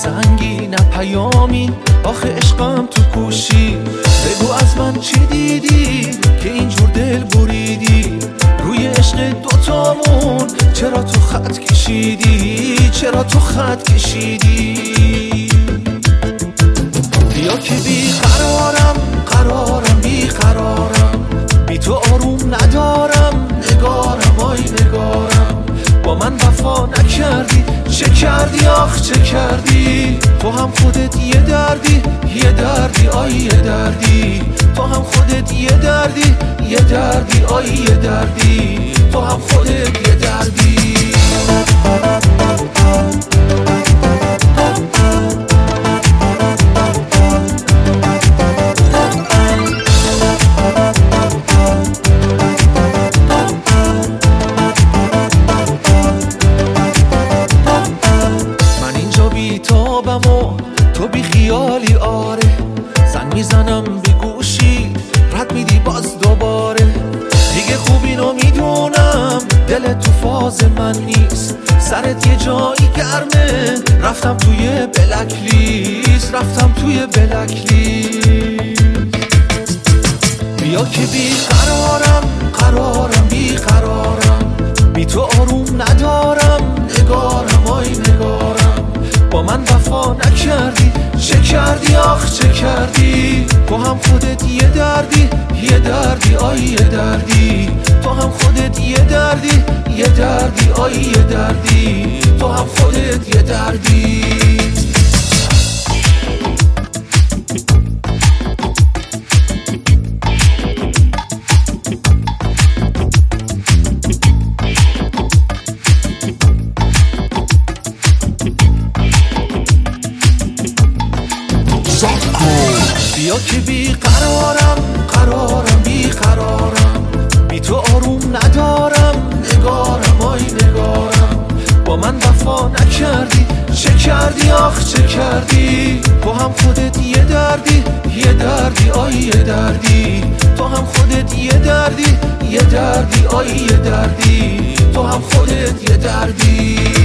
سنگی نه پیامی، آخه عشقم تو کوشی. بگو از من چی دیدی که اینجور دل بریدی؟ روی عشق دوتامون چرا تو خط کشیدی؟ چرا تو خط کشیدی؟ بیا که بی قرارم، قرارم بی قرارم، بی تو آروم ندارم، نگارم آی نگارم. با من وفا نکردی، چه کردی آخ چه کردی؟ تو هم خودت یه دردی، یه دردی آی یه دردی. تو هم خودت یه دردی، یه دردی آی یه دردی. تو هم خودت یه دردی. تو بی خیالی آره، زنگ میزنم به گوشی رد میدی باز دوباره. دیگه خوب اینو میدونم دلت تو فاز من نیست، سرت یه جایی گرمه. رفتم توی بلک لیست، رفتم توی بلک لیست. بیا که بی قرارم، قرارم بی قرارم، بی تو آروم ندارم، نگارم آی نگارم. با من وفا نکردی، چه کردی آخ چه کردی؟ تو هم خودت یه دردی، یه دردی آی یه دردی. تو هم خودت یه دردی، یه دردی آی یه دردی. تو هم خودت یه دردی. بیا که بی قرارم، قرارم بی قرارم، بی تو آروم ندارم، نگارم آی نگارم. با من وفا نکردی، چه کردی آخ چه کردی؟ تو هم خودت یه دردی، یه دردی آی یه دردی. تو هم خودت یه دردی، یه دردی آی یه دردی. تو هم خودت یه دردی.